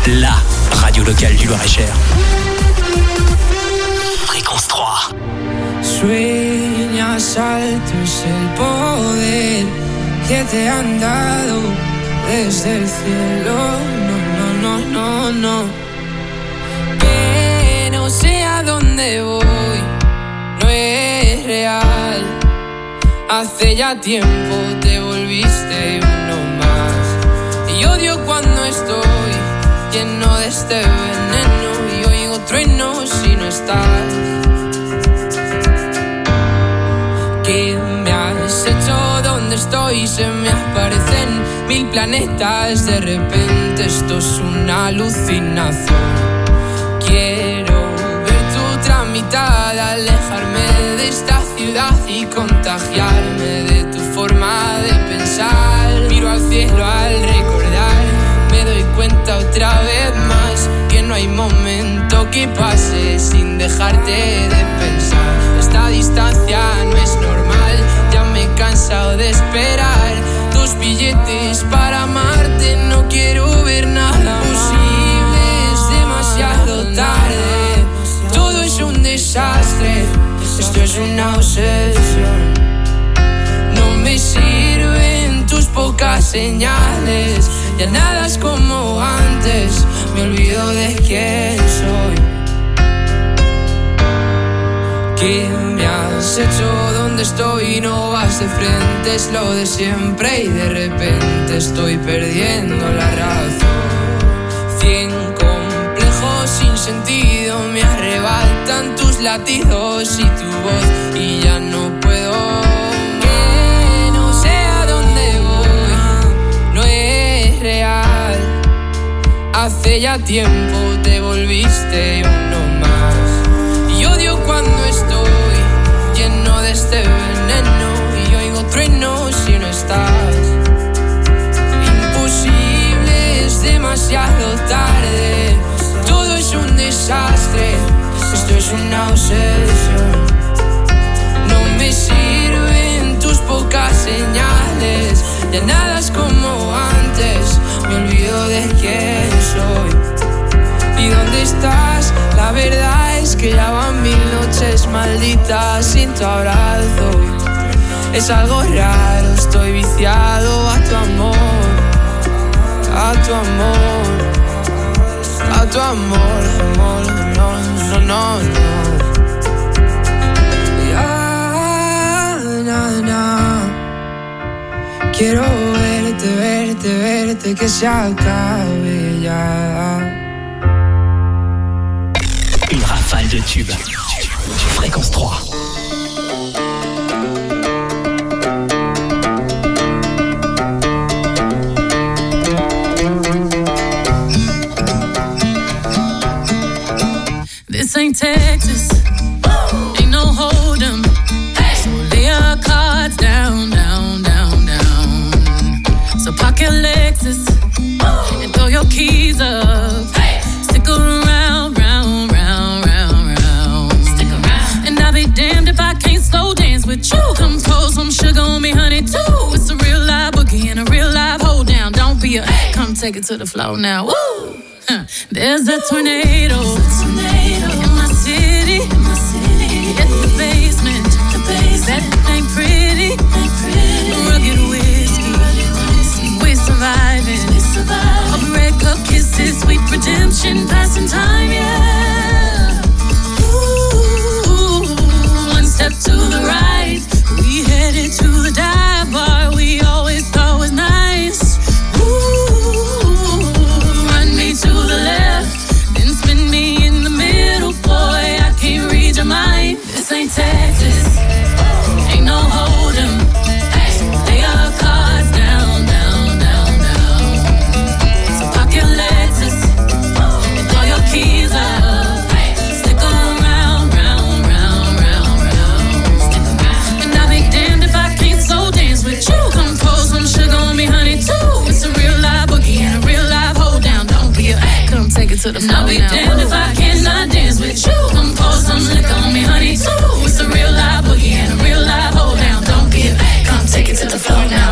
la radio locale du Loir-et-Cher. Fréquence 3. Sueñas alto es el poder que te han dado desde el cielo. No. Que no sé a dónde voy, no es real. Hace ya tiempo te volviste uno más. Y odio cuando estoy lleno de este veneno y oigo truenos si no estás. ¿Qué me has hecho? ¿Dónde estoy? Se me aparecen 1000 planetas. De repente esto es una alucinación. Quiero ver tu otra mitad, alejarme de esta ciudad y contagiarme de tu forma de pensar. Miro al cielo al recordar, me doy cuenta otra vez más que no hay momento que pase sin dejarte de pensar. Esta distancia no es normal, ya me he cansado de esperar tus billetes para amarte. No quiero ver nada posible, es demasiado tarde. Todo es un desastre, esto es una obsesión. No me sirven tus pocas señales, ya nada es como antes, me olvido de quién soy. ¿Qué me has hecho? ¿Dónde estoy? No vas de frente, es lo de siempre y de repente estoy perdiendo la razón. 100 complejos sin sentido me arrebatan tus latidos y tu voz y ya no puedo. Que no sé a dónde voy, no es real. Hace ya tiempo te volviste uno más. Y odio cuando estoy lleno de este veneno y oigo truenos si no estás. Imposible, es demasiado tarde. Todo es un desastre, esto es una obsesión. No me sirven tus pocas señales, ya nada es como antes, me olvido de quién soy. ¿Y dónde estás? La verdad es que ya van 1000 noches malditas sin tu abrazo. Es algo raro, estoy viciado a tu amor, a tu amor, a tu amor, amor, no. Quiero verte, que se acabe ya. Une rafale de tubes. Fréquence 3. This ain't Texas, ain't no hold'em. So lay your cards down. So park your Lexus and throw your keys up. Stick around, round. Stick around. And I'll be damned if I can't slow dance with you. Come pour some sugar on me, honey, too. It's a real live boogie and a real live hold down. Don't be a come take it to the floor now. Woo! There's a tornado in my city. Hit the basement. That ain't pretty. Rugged whiskey. We're surviving. A red cup kisses, sweet redemption, passing time, yeah. Ooh, one step to the right, we headed to the dive bar we always thought was nice. Ooh, run me to the left, then spin me in the middle, boy, I can't read your mind. This ain't Texas, ain't no hold'em. Lay your cards down. So park your Lexus and throw your keys up. Stick around. Stick around. And I'll be damned if I can't slow dance with you. Come pour some sugar on me, honey, too. It's a real live boogie and a real live hold down. Don't be a come take it to the floor now. I'll be damned if I cannot dance with you. Come pour some liquor on me, honey, too. It's a real live boogie and a real live hold down. Don't be a come take it to the floor now.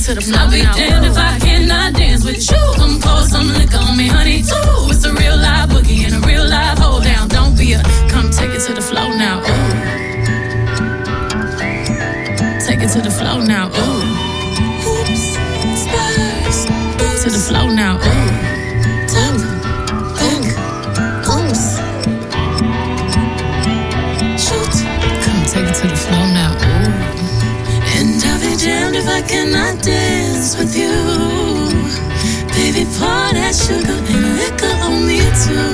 to the flow. I'll be damned if I cannot dance with you. Come pour some liquor on me, honey, too. It's a real live boogie and a real live hold down. Don't be a, come take it to the flow now. Ooh. Take it to the flow now. Ooh. Oops, spurs. To the flow now. Ooh. Tap, back, oops. Shoot. Come take it to the flow now. Ooh. And I'll be damned if I cannot dance with you. Baby, pour that sugar and liquor on me too.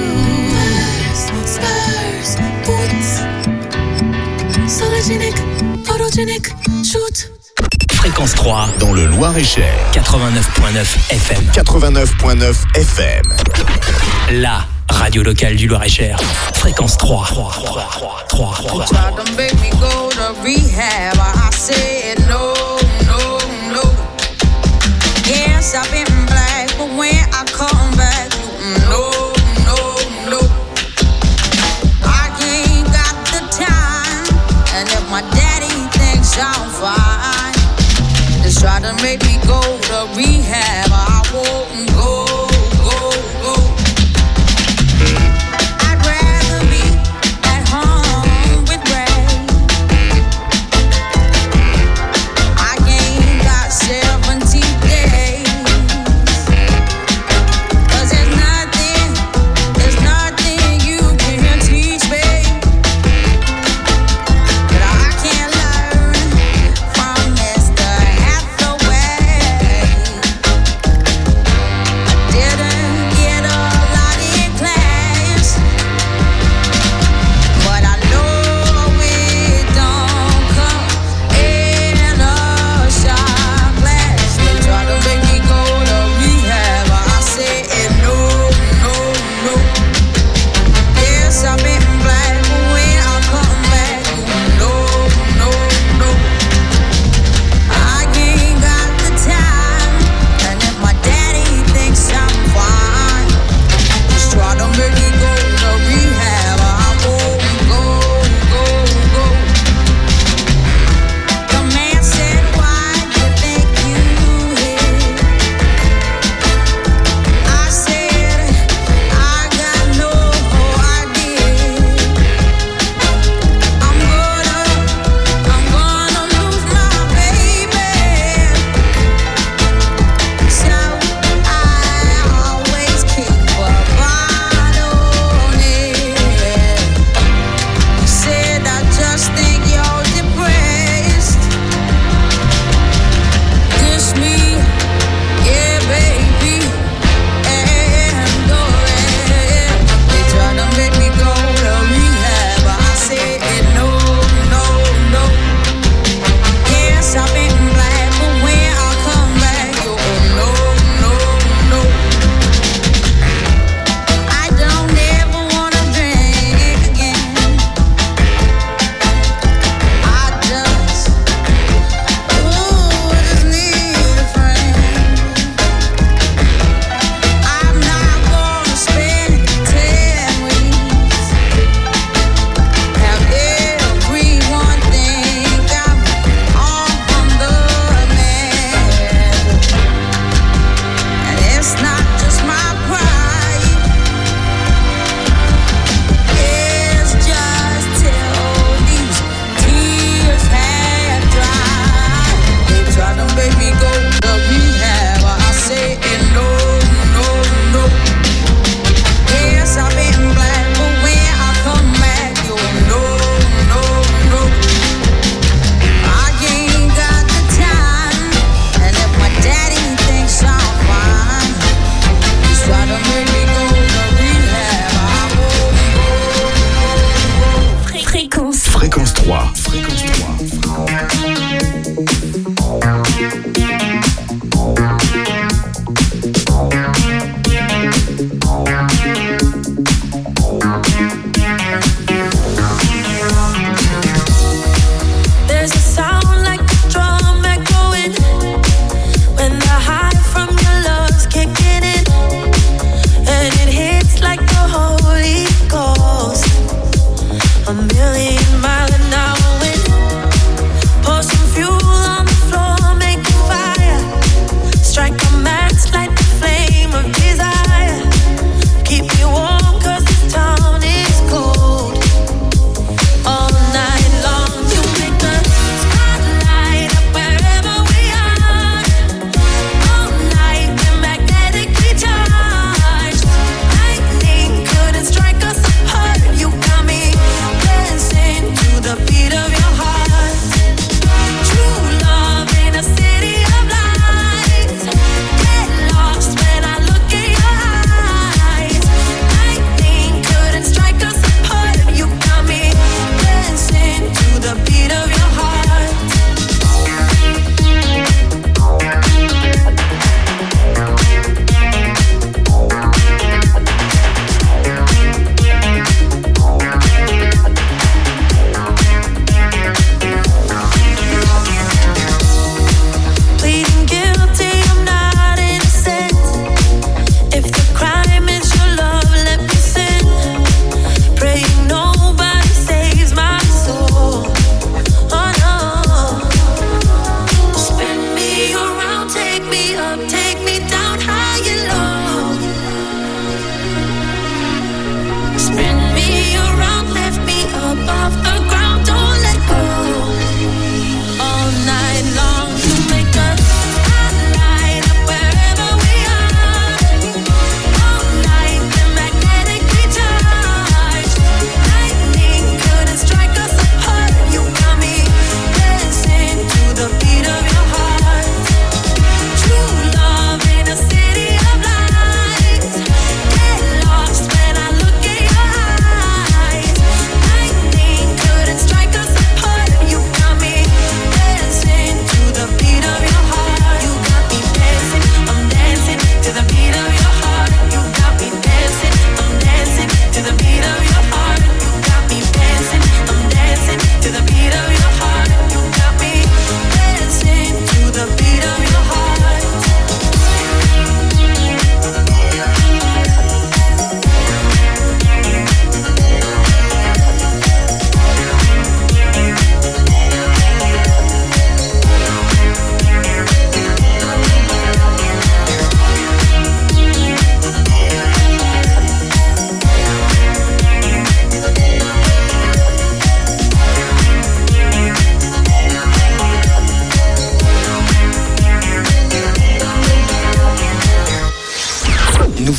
Spurs, boots. Sologenic, photogenic, shoot. Fréquence 3 dans le Loir-et-Cher. 89.9 FM. 89.9 FM. La radio locale du Loir-et-Cher. Fréquence 3. Tried to make me go to rehab. I said no, no, no. Yes, I've been black, but when I come back, no, no, no. I ain't got the time, and if my daddy thinks I'm fine, just try to make me go to rehab. I won't go. I'd rather be at home with Ray. I ain't got 70 days. 'Cause there's nothing you can teach me that I can't learn from Mr. Hathaway.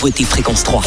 nouveauté Fréquence 3.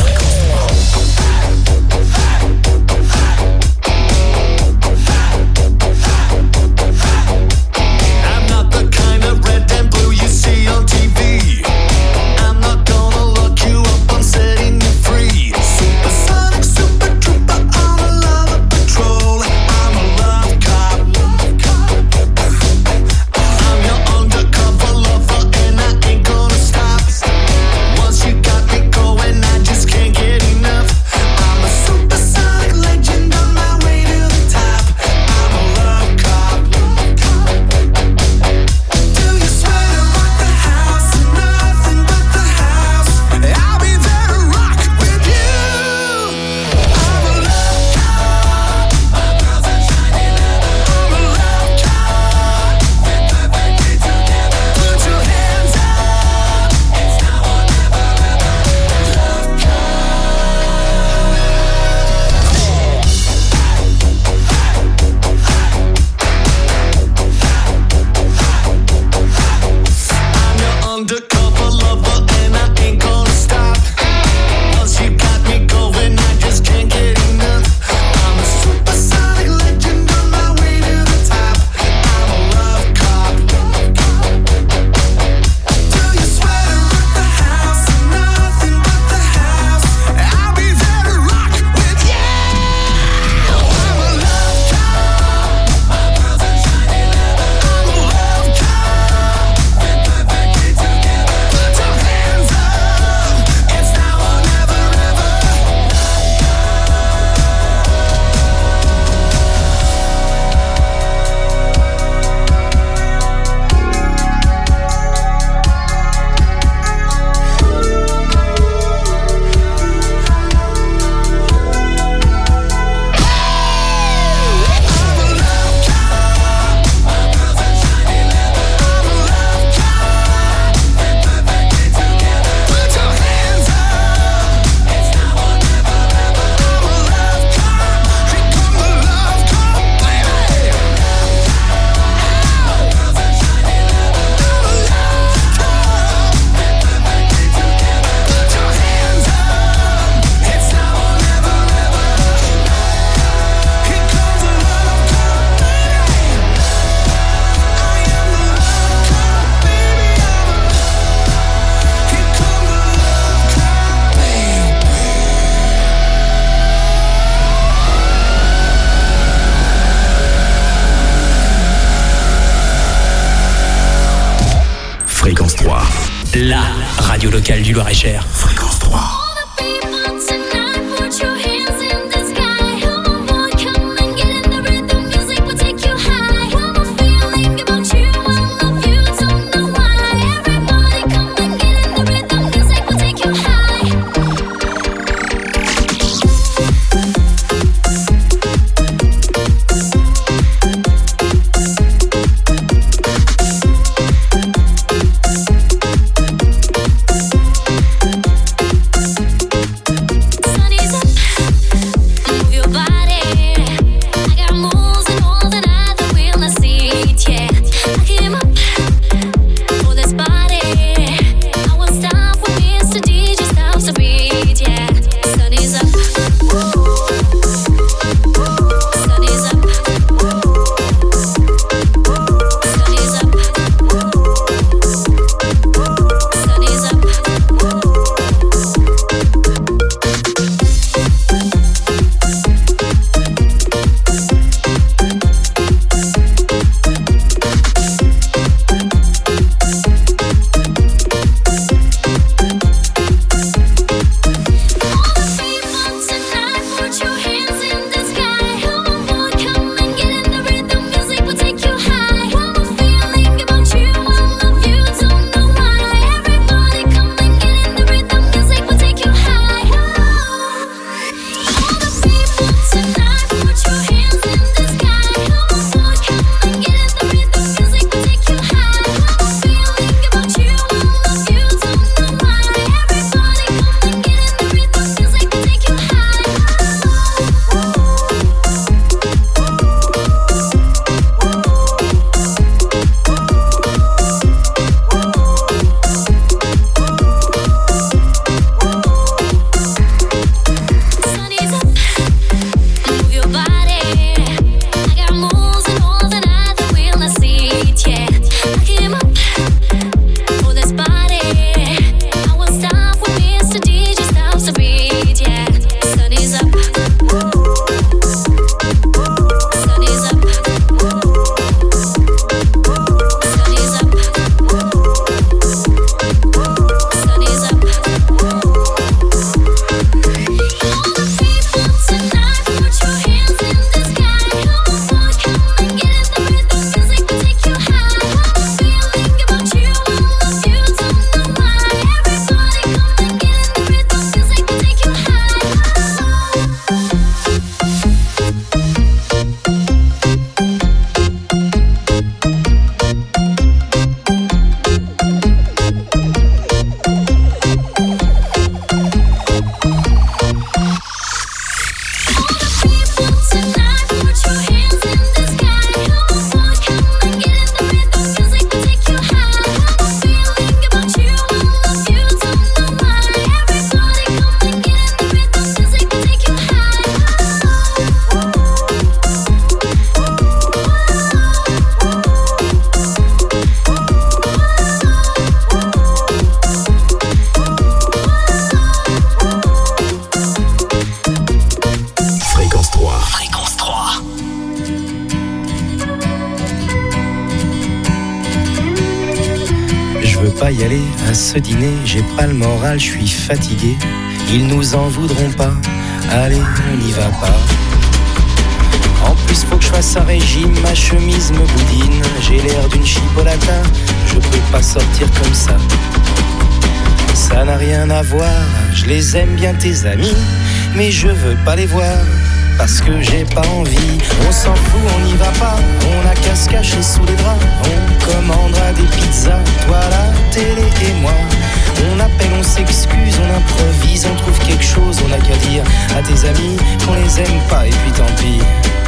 Fréquence 3, la radio locale du Loir-et-Cher. Fréquence 3. pas y aller à ce dîner, j'ai pas le moral, je suis fatigué. Ils nous en voudront pas, allez, on n'y va pas. En plus faut que je fasse un régime, ma chemise me boudine. J'ai l'air d'une chipolata, je peux pas sortir comme ça. Ça n'a rien à voir, je les aime bien tes amis, mais je veux pas les voir, parce que j'ai pas envie. On s'en fout, on n'y va pas, on a qu'à se cacher sous les draps. On commandera des pizzas, toi la télé et moi. On appelle, on s'excuse, on improvise, on trouve quelque chose, on a qu'à dire à tes amis qu'on les aime pas et puis tant pis.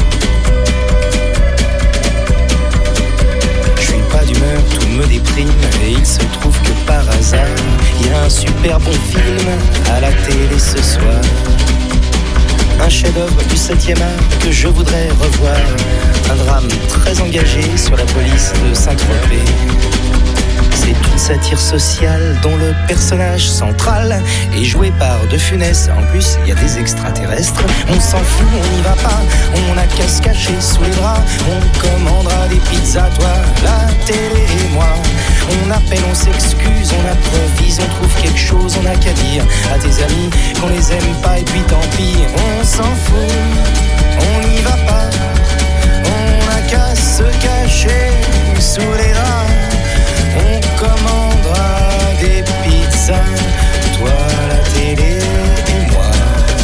Je suis pas d'humeur, tout me déprime et il se trouve que par hasard, il y a un super bon film à la télé ce soir. Un chef-d'œuvre du 7e art que je voudrais revoir. Un drame très engagé sur la police de Saint-Tropez. C'est une satire sociale dont le personnage central est joué par De Funès. En plus, il y a des extraterrestres. On s'en fout, on n'y va pas. On a qu'à se cacher sous les draps. On commandera des pizzas, toi, la télé et moi. On appelle, on s'excuse, on improvise, on trouve quelque chose, on a qu'à dire à tes amis qu'on les aime pas et puis tant pis. On s'en fout, on n'y va pas. On a qu'à se cacher sous les draps. On commandera des pizzas, toi la télé et moi.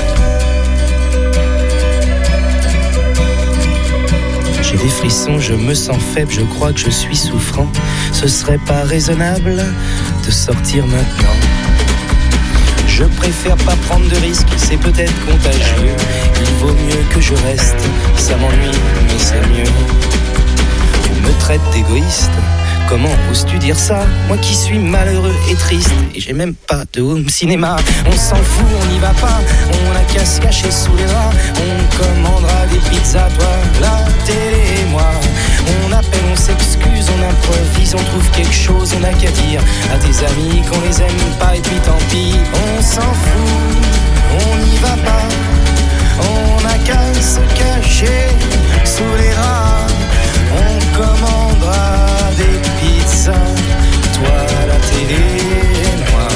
J'ai des frissons, je me sens faible, je crois que je suis souffrant. Ce serait pas raisonnable de sortir maintenant. Je préfère pas prendre de risques, c'est peut-être contagieux. Il vaut mieux que je reste, ça m'ennuie, mais c'est mieux. Tu me traites d'égoïste. Comment oses-tu dire ça? Moi qui suis malheureux et triste, et j'ai même pas de home cinéma. On s'en fout, on n'y va pas, on a qu'à se cacher sous les draps. On commandera des pizzas, toi, la télé et moi. On appelle, on s'excuse, on improvise, on trouve quelque chose, on a qu'à dire à tes amis qu'on les aime pas et puis tant pis. On s'en fout, on n'y va pas, on a qu'à se cacher sous les draps. On commandera des pizzas, toi la télé et moi.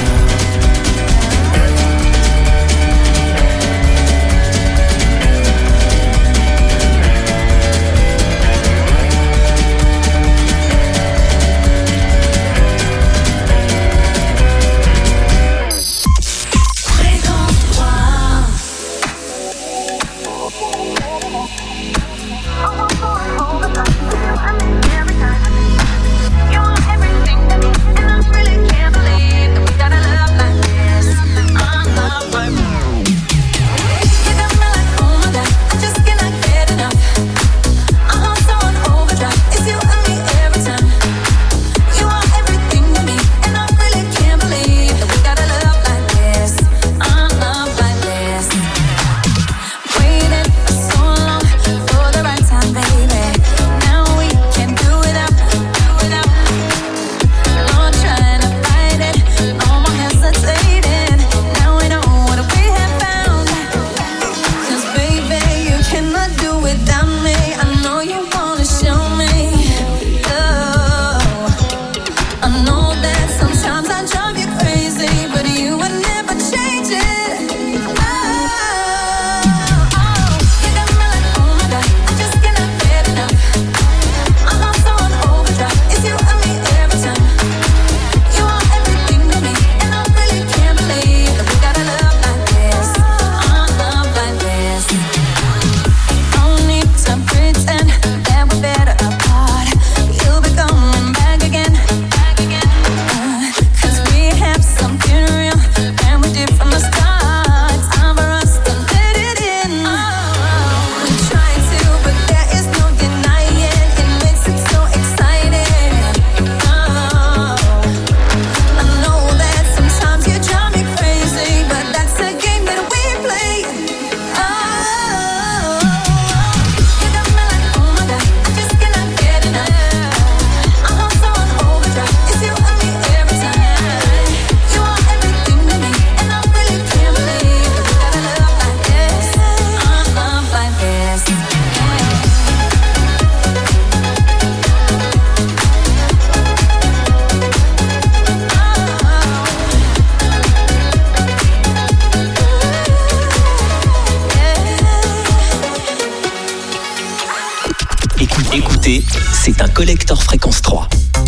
c'est un collector Fréquence 3.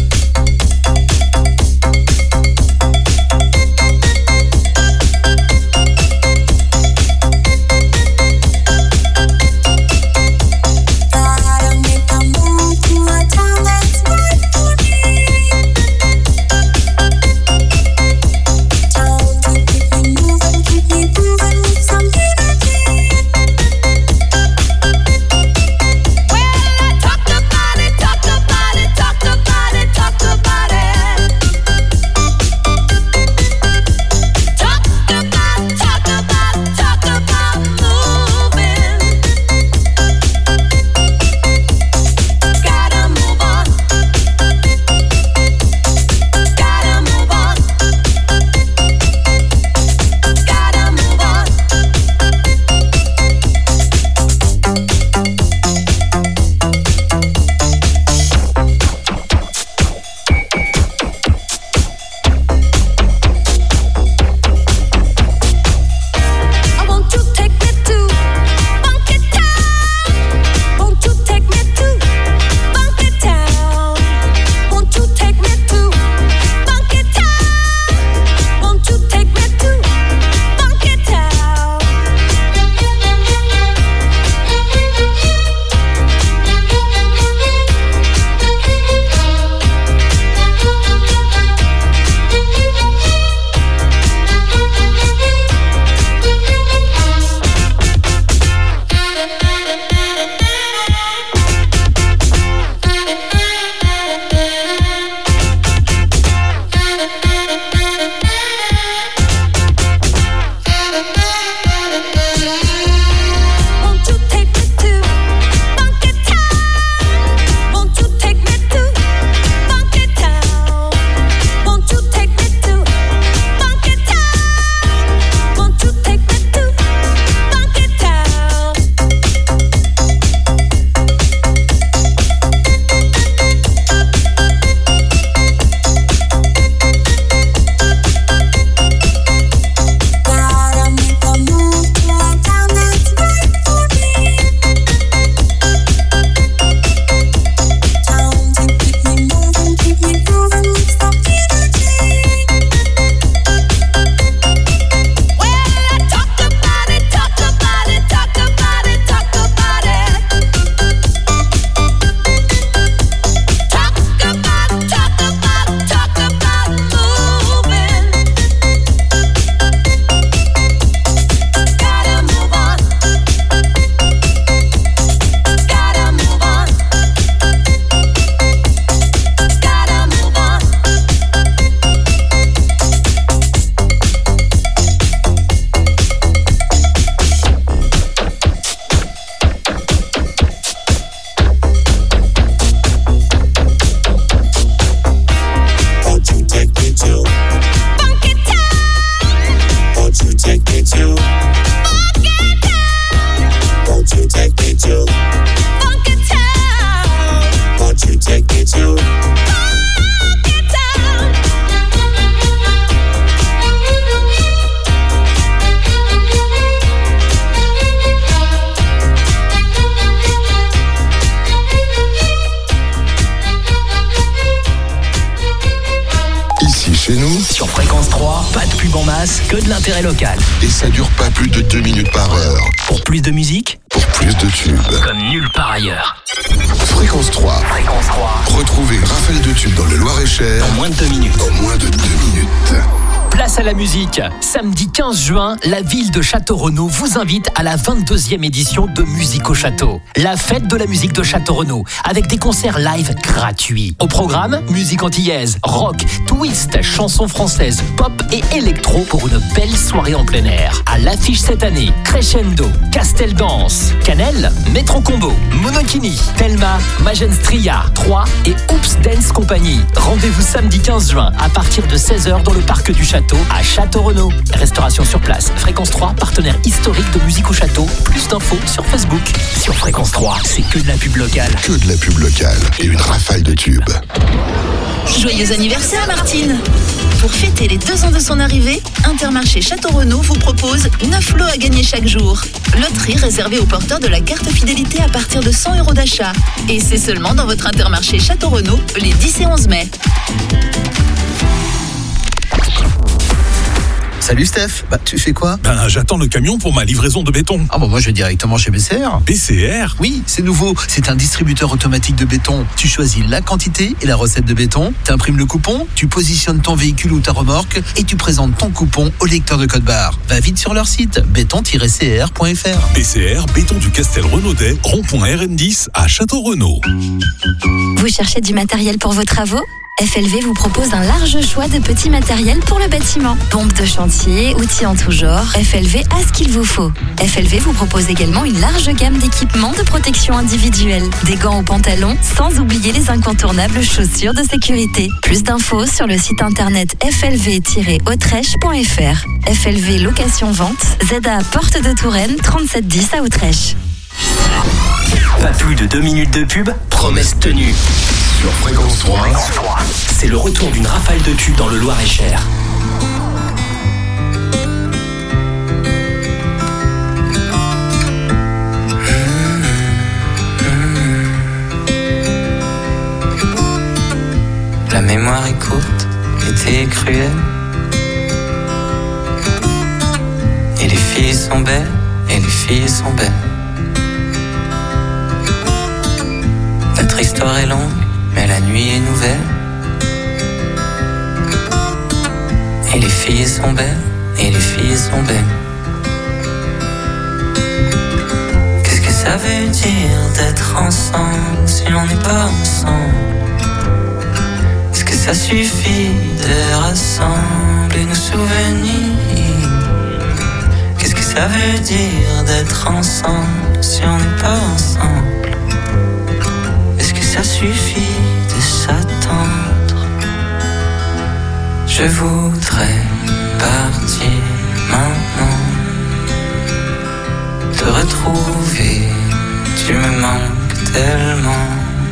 Chez nous, sur Fréquence 3, pas de pub en masse, que de l'intérêt local. Et ça dure pas plus de 2 minutes par heure. Pour plus de musique, pour plus de tubes. Comme nulle part ailleurs. Fréquence 3. Fréquence 3. Retrouvez une rafale de tubes dans le Loir-et-Cher. En moins de 2 minutes. En moins de 2 minutes. Place à la musique. Samedi 15 juin, la ville de Château-Renaud vous invite à la 22e édition de Musique au Château. La fête de la musique de Château-Renaud, avec des concerts live gratuits. Au programme, musique antillaise, rock, twist, chansons françaises, pop et électro pour une belle soirée en plein air. À l'affiche cette année, Crescendo, Castel Dance, Canel, Metro Combo, Monokini, Thelma, Magenstria, 3 et Oops Dance Company. Rendez-vous samedi 15 juin à partir de 16h dans le parc du Château à Château-Renaud. Restauration sur place. Fréquence 3, partenaire historique de Musique au Château. Plus d'infos sur Facebook. Sur Fréquence 3, c'est que de la pub locale. Que de la pub locale et une rafale de tubes. Joyeux Joyeux anniversaire Martine! Pour fêter les 2 ans de son arrivée, Intermarché Château Renaud vous propose 9 lots à gagner chaque jour. Loterie réservée aux porteurs de la carte fidélité à partir de 100 € d'achat. Et c'est seulement dans votre Intermarché Château Renaud les 10 et 11 mai. Salut Steph, tu fais quoi? J'attends le camion pour ma livraison de béton. Moi je vais directement chez BCR. BCR? Oui, c'est nouveau, c'est un distributeur automatique de béton. Tu choisis la quantité et la recette de béton, t'imprimes le coupon, tu positionnes ton véhicule ou ta remorque et tu présentes ton coupon au lecteur de code barre. Va vite sur leur site, béton-cr.fr. BCR, béton du Castel Renaudet, rond-point RN10 à Château-Renaud. Vous cherchez du matériel pour vos travaux ? FLV vous propose un large choix de petits matériels pour le bâtiment. Pompes de chantier, outils en tout genre, FLV a ce qu'il vous faut. FLV vous propose également une large gamme d'équipements de protection individuelle, des gants aux pantalons, sans oublier les incontournables chaussures de sécurité. Plus d'infos sur le site internet flv-autrèche.fr. FLV Location-Vente, ZA Porte de Touraine, 3710 à Autrèche. Pas plus de 2 minutes de pub, promesse tenue. Sur Fréquence 3, c'est le retour d'une rafale de tubes dans le Loir-et-Cher. La mémoire est courte, l'été est cruel. Et les filles sont belles, et les filles sont belles. Notre histoire est longue, mais la nuit est nouvelle. Et les filles sont belles, et les filles sont belles. Qu'est-ce que ça veut dire d'être ensemble si on n'est pas ensemble? Est-ce que ça suffit de rassembler nos souvenirs? Qu'est-ce que ça veut dire d'être ensemble si on n'est pas ensemble? Ça suffit de s'attendre. Je voudrais partir maintenant, te retrouver, tu me manques tellement.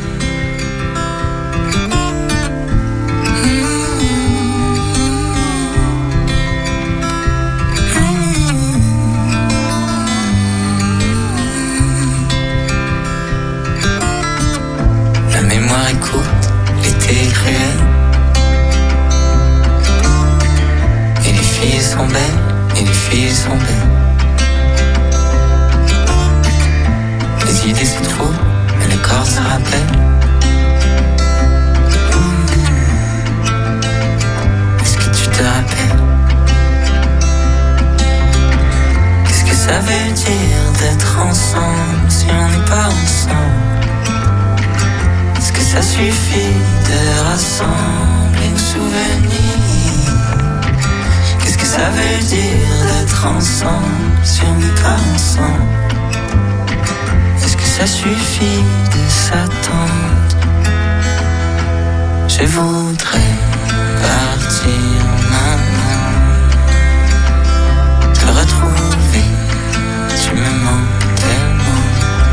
Écoute, l'été est cruel. Et les filles sont belles, et les filles sont belles. Les idées se trouvent, mais le corps se rappelle. Est-ce que tu te rappelles? Qu'est-ce que ça veut dire d'être ensemble si on n'est pas ensemble? Ça suffit de rassembler nos souvenirs. Qu'est-ce que ça veut dire d'être ensemble si on n'est pas ensemble? Est-ce que ça suffit de s'attendre? Je voudrais partir maintenant, te retrouver, tu me manques tellement.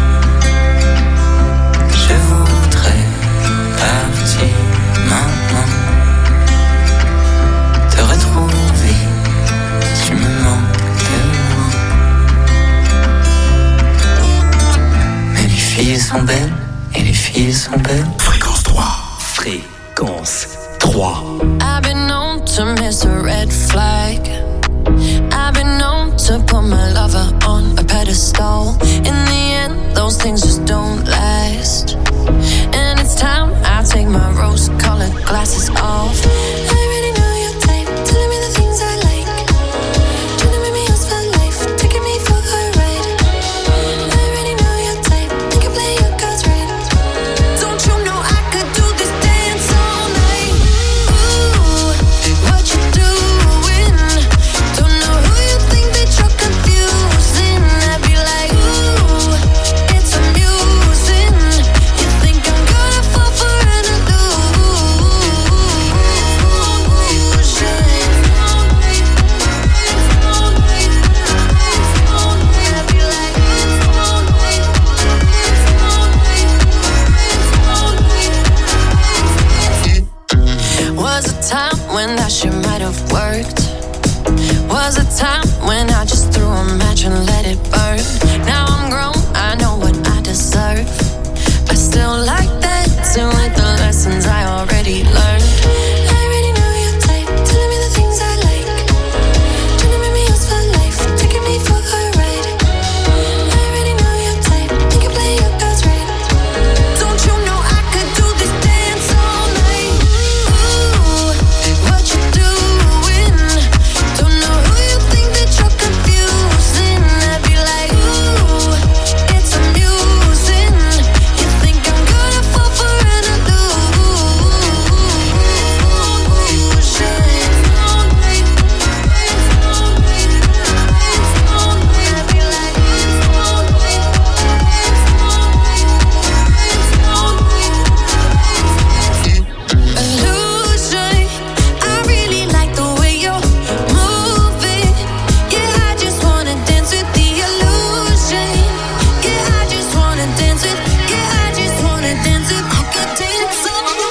Je voudrais partir maintenant, te retrouver, tu me manques tellement. Mais les filles sont belles, et les filles sont belles. Fréquence 3. Fréquence 3. I've been known to miss a red flag. I've been known to put my lover on a pedestal. In the end, those things just don't last. And it's time I take my rose-colored glasses off. I already know your type, telling me the things I like. Trying to make me yours for life, taking me for a ride. I already know your type, you can play your cards right. Don't you know I could do this dance all night? Ooh, what you doing? Don't know who you think that you're confusing. I'd be like, ooh, it's amusing. You think I'm gonna fall for an illusion? time when that shit might have worked. Was a time when I just threw a match and let it burn. Now I'm grown, I know what I deserve. I still like dancing with the lessons I already learned. I already know your type, telling me the things I like. Trying to make me yours for life, taking me for a ride. I already know your type, you can play your cards right. Don't you know I could do this dance all night? Ooh, what you doing? Don't know who you think that you're confusing. I'd be like, ooh, it's amusing. You think I'm gonna fall for an illusion. I really like the way you're moving. Yeah, I just wanna dance with the illusion. Yeah, I just wanna dance with. Yeah, I just wanna dance with. I could dance all night.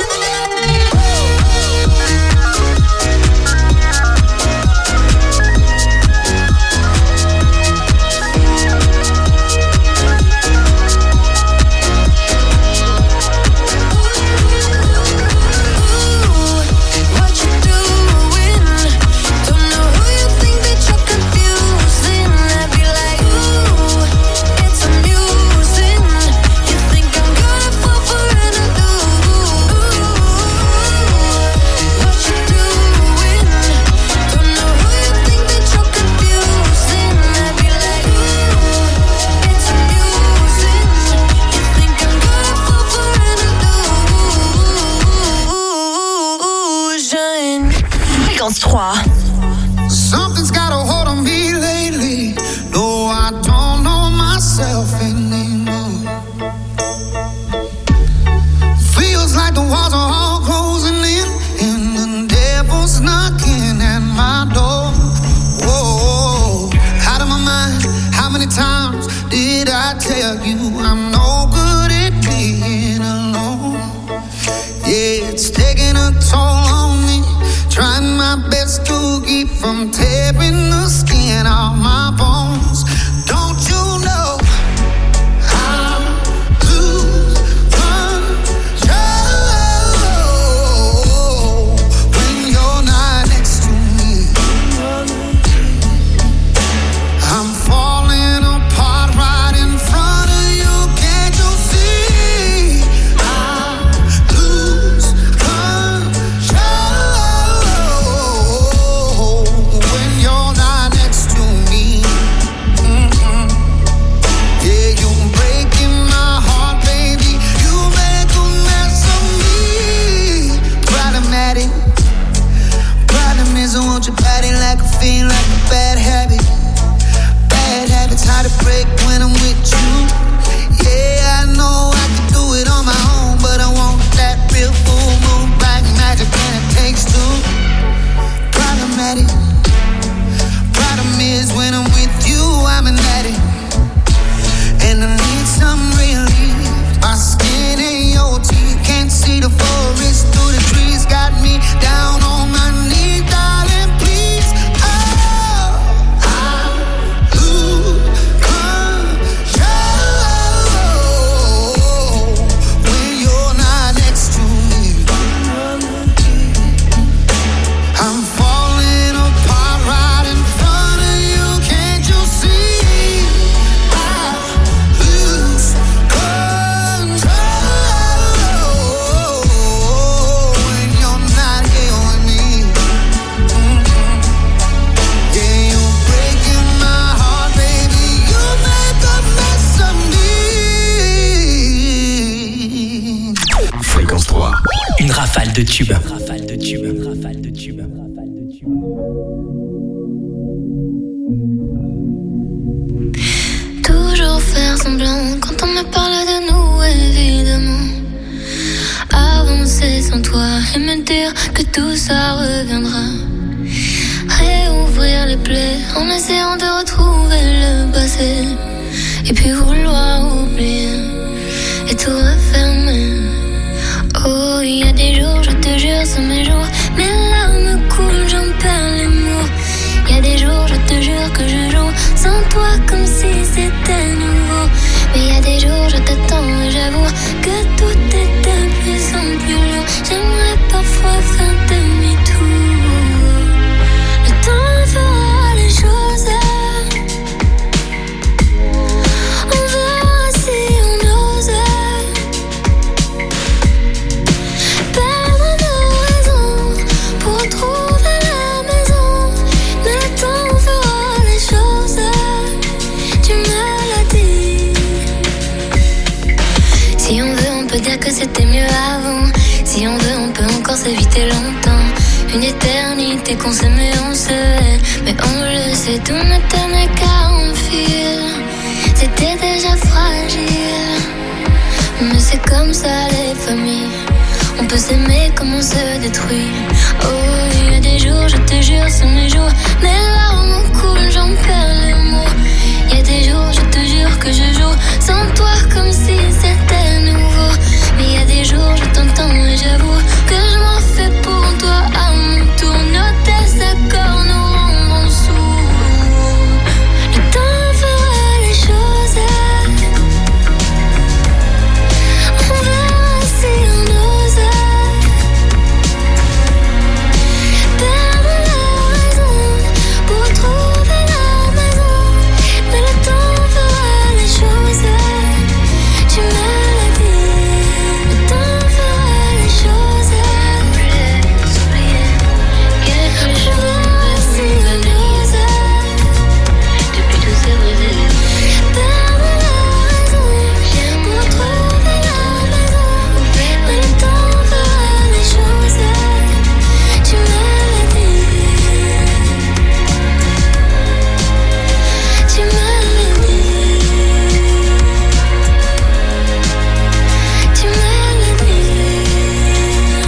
What you doing? Don't know who you think that you're confusing. I'd be like, ooh, it's amusing. You think I'm gonna fall for an illusion? What you doing? Don't know who you think that you're confusing. I'd be like, ooh, it's amusing. You think I'm gonna fall for an illusion? Fréquence 3. Something's got a hold on me lately. No, I don't know myself anymore. Feels like the walls are all closing in, and the devil's knocking at my door. Whoa, out of my mind. How many times did I tell you I'm no good at being alone? Yeah, it's taking a toll on me. Trying my best to keep from tearing the skin off my bones. Don't you know I lose control when you're not next to me? I'm falling apart right in front of you. Can't you see? I lose control when you're not next to me. Yeah, you're breaking my heart, baby. You make a mess of me. Problematic. Problem is I want your body like a fiend, like a bad habit. Bad habits hard to break when I'm with you. Yeah, I know I can do it on my own, but I want that real full moon black magic, and it takes two. Problematic. Problem is when I'm with you, I'm an addict, and I need some relief. My skin ain't your teeth, can't see the forest through the trees. Got me down on my knees, darling, please. Oh, I lose control when you're not next to me. I'm falling apart right in front of you. Can't you see? I lose control when you're not here with me. Yeah, you're breaking my heart, baby. You make a mess of me. Fréquence 3. Une rafale de tubes. Toujours faire semblant quand on me parle de nous, évidemment. Avancer sans toi et me dire que tout ça reviendra. Réouvrir les plaies en essayant de retrouver le passé. Et puis vouloir oublier et tout refermer. Oh, il y a des jours, je te jure, c'est mes jours. Mais sans toi comme si c'était nouveau. Mais y a des jours je t'attends et j'avoue que tout est de plus en plus lourd. J'aimerais parfois faire demi-tour. Le temps fera les choses. On verra si on ose perdre nos raisons pour trouver la maison. Mais le temps fera les choses. Tu me l'as dit. Si on veut, on peut dire que c'était mieux avant. Si on veut, on peut encore s'éviter longtemps. Une éternité qu'on s'aimait, on se hait. Mais on le sait, tout n'éternel car on file. C'était déjà fragile. Mais c'est comme ça les familles. On peut s'aimer comme on se détruit. Oh, il y a des jours, je te jure, c'est mes jours. Mes larmes coulent, j'en perds les mots. Il y a des jours, je te jure que je joue sans toi comme si c'était nouveau. Mais il y a des jours, je t'entends et j'avoue que je m'en fais pour toi à mon tour. Nos désaccords nous rendront sourds. Le temps fera les choses. On verra si on ose perdre la raison pour trouver la maison. Mais le temps fera les choses. Tu me l'as dit. Le temps fera les choses. On verra si on ose depuis tous ces rêves perdre la raison pour trouver la maison. Mais le temps fera les choses. Tu me l'as dit. Tu me l'as dit. Tu me l'as dit.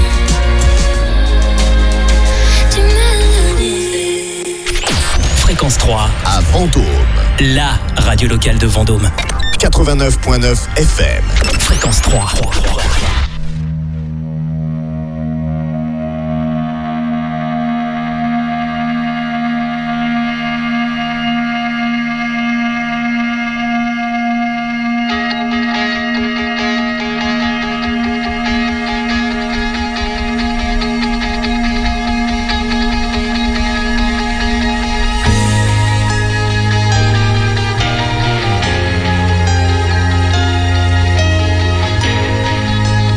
Tu me l'as dit. Fréquence 3, À Vendôme, la radio locale de Vendôme. 89.9 FM. Fréquence 3. Tu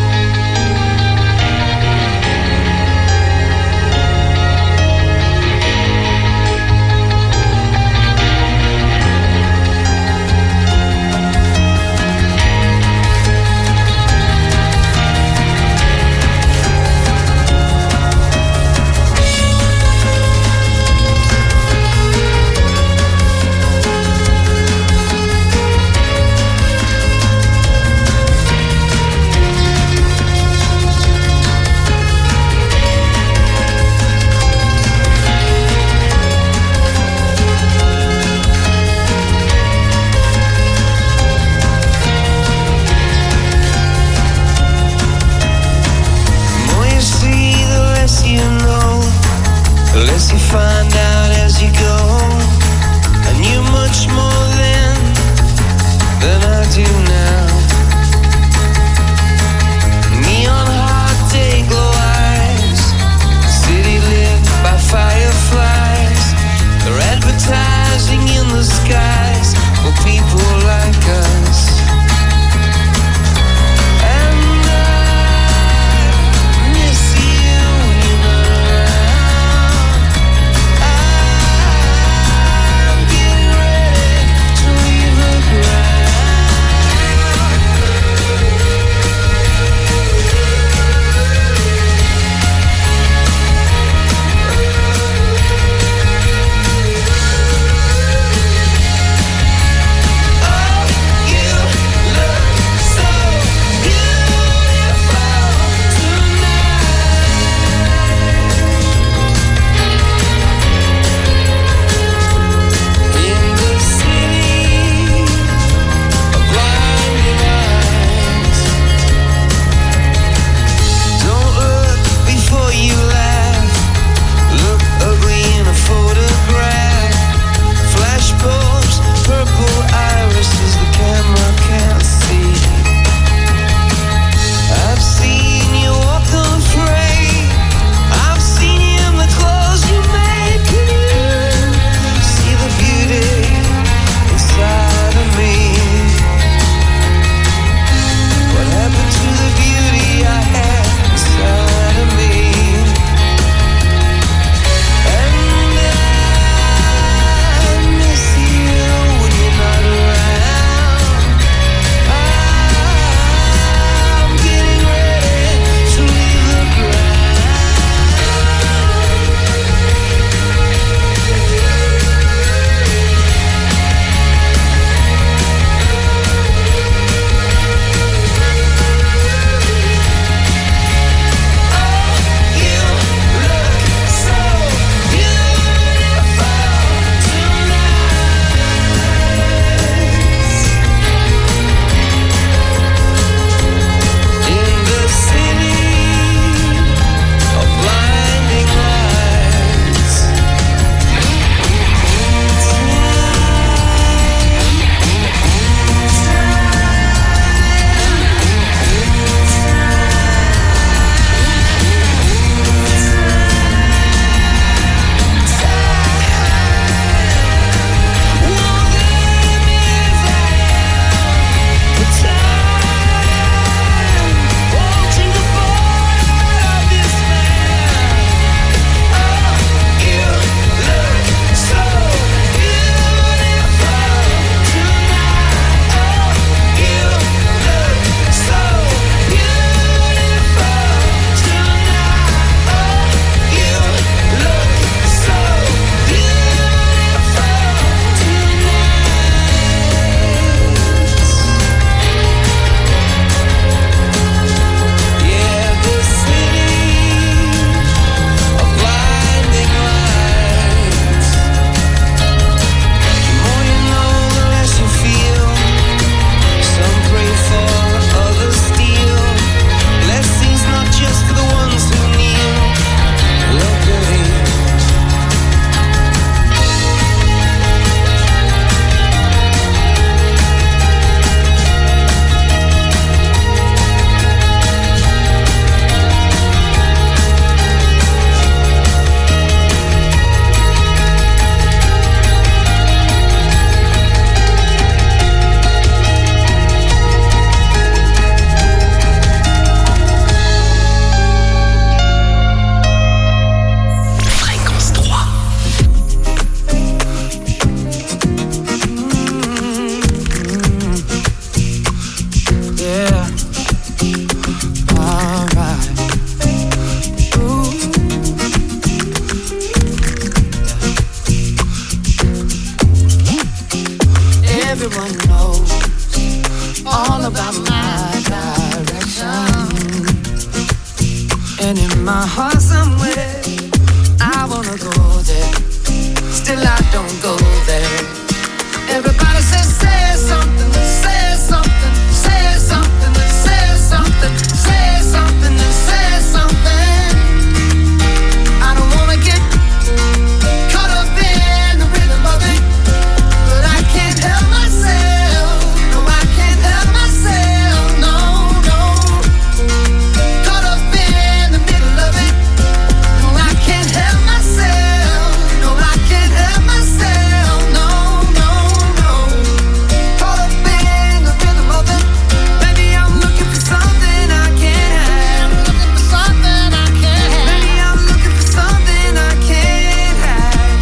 And in my heart somewhere, I wanna go there. Still I don't go there. Everybody says say something, say something, say something, say something, say something, say something. I don't wanna get caught up in the rhythm of it, but I can't help myself. No, I can't help myself. No, no. Caught up in the middle of it. No, I can't help myself. No, I can't help myself. No, no, no. Caught up in the rhythm of it. Baby, I'm looking for something I can't have. Looking for something I can't have. Baby, I'm looking for something I can't have.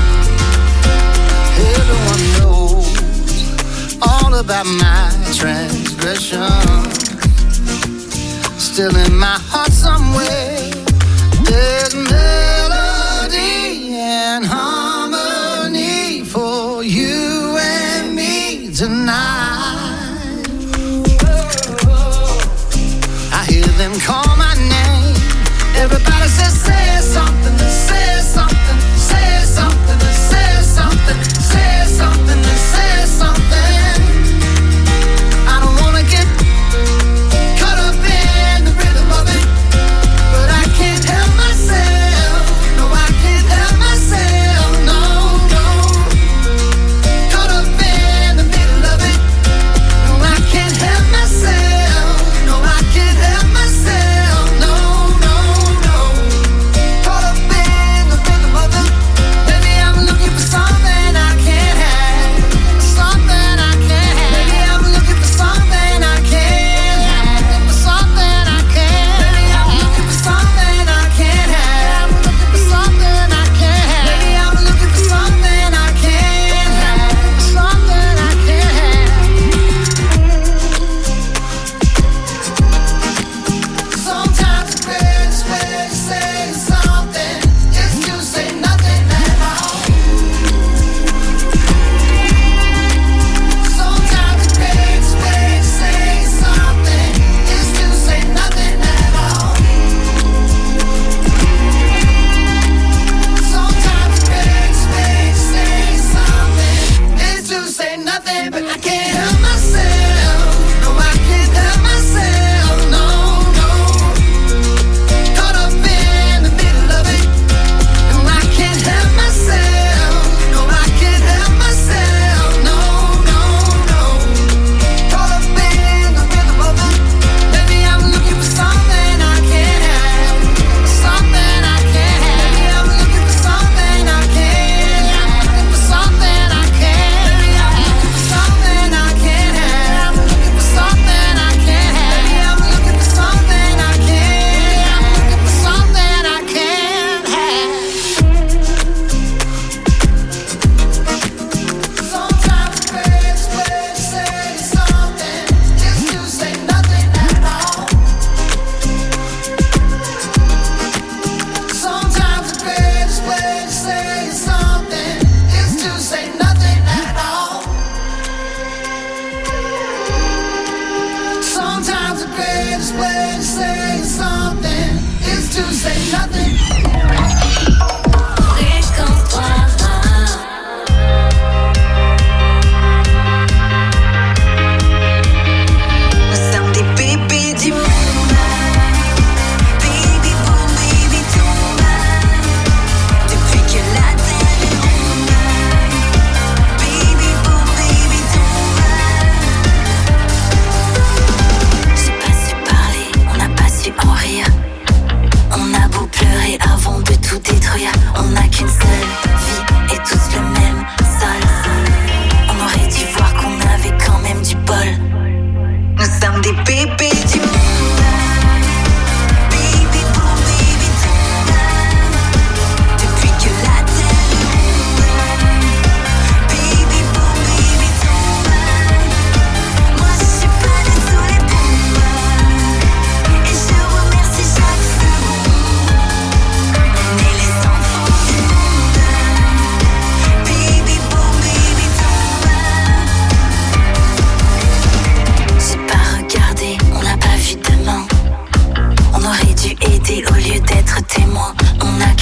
Everyone knows all about my transgression. Still in my heart somewhere, there's melody and harmony for you and me tonight. I hear them call my name. Everybody says say something, say something, say something, say something, say something, say something. I don't wanna get caught up in the rhythm of it,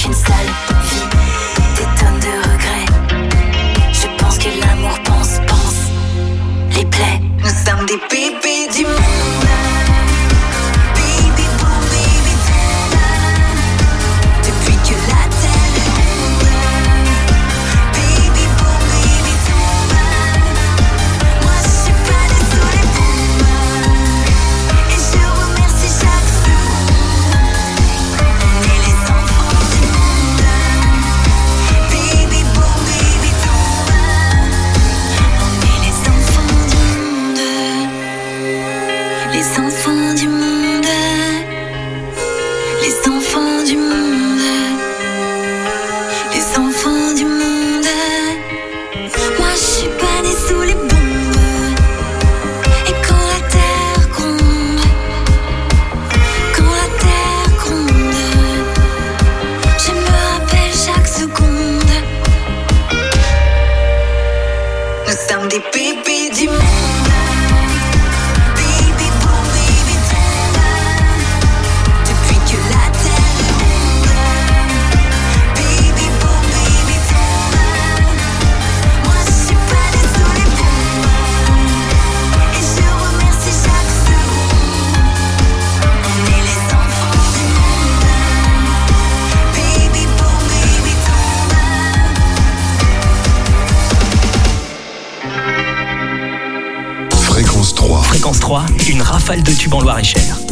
qu'une sale vie, des tonnes de regrets. Je pense que l'amour pense les plaies. Nous sommes des bébés du monde. Fréquence 3, une rafale de tubes en Loir-et-Cher.